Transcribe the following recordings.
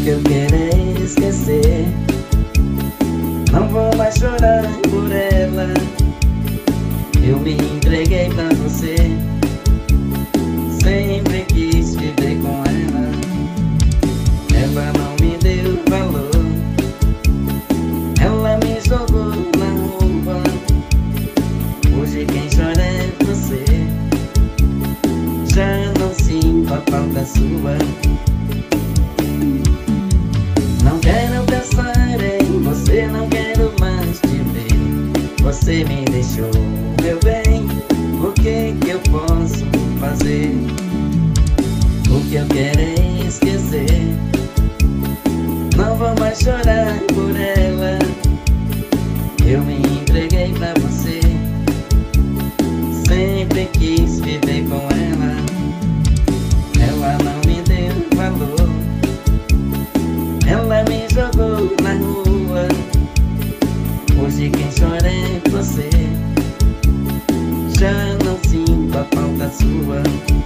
que eu quero é esquecer. Não vou mais chorar por ela. Eu me entreguei pra você, sempre quis viver com ela. Ela não me deu valor, ela me jogou na rua. Hoje quem chora é você, já não sinto a falta sua. Não quero pensar em você, não quero mais te ver. Você me deixou, meu bem, o que eu posso fazer? O que eu quero é esquecer. Não vou mais chorar por ela. Eu me entreguei pra você, sempre quis viver com ela. Ela não me deu valor, ela me jogou na rua. Hoje quem chora é você, já não sinto a falta sua.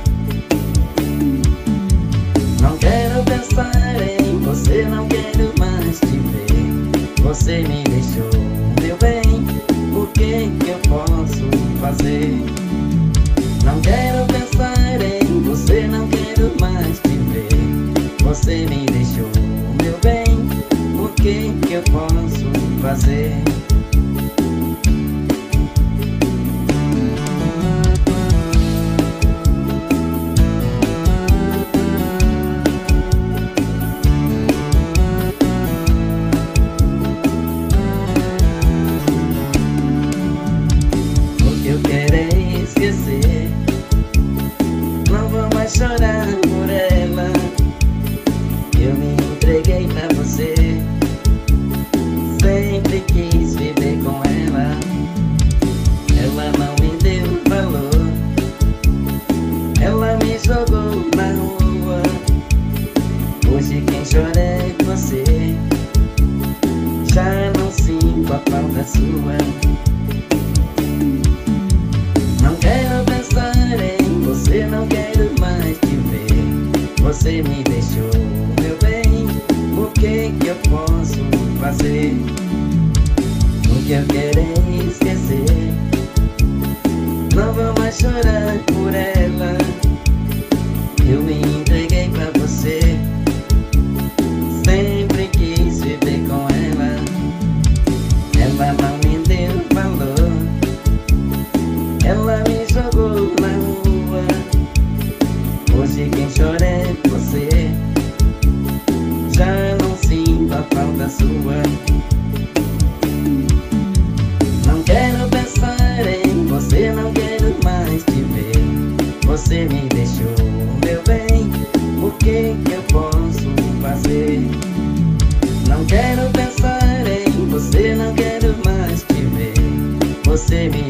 Não quero pensar em você, não quero mais te ver. Você me deixou, meu bem, o que eu posso fazer? Não quero pensar em você, não quero mais te ver. Você me deixou, meu bem, o que eu posso fazer? Eu quero é esquecer. Não vou mais chorar por ela. Eu me entreguei pra você, sempre quis viver com ela. Ela não me deu valor, ela me jogou na rua. Hoje quem chora é você, já não sinto a falta sua. Não quero pensar em você, não quero mais te ver. Você me deixou, meu bem, o que eu posso fazer? O que eu quero é esquecer. Não vou mais chorar por ela. Eu me entreguei pra você, sempre quis viver com ela. Ela não me deu valor, ela me jogou na rua. Hoje quem chora é você, já não sinto a falta sua. Não quero pensar em você, não quero mais te ver. Você me deixou, meu bem, o que eu posso fazer? Não quero pensar em você, não quero mais te ver. Você me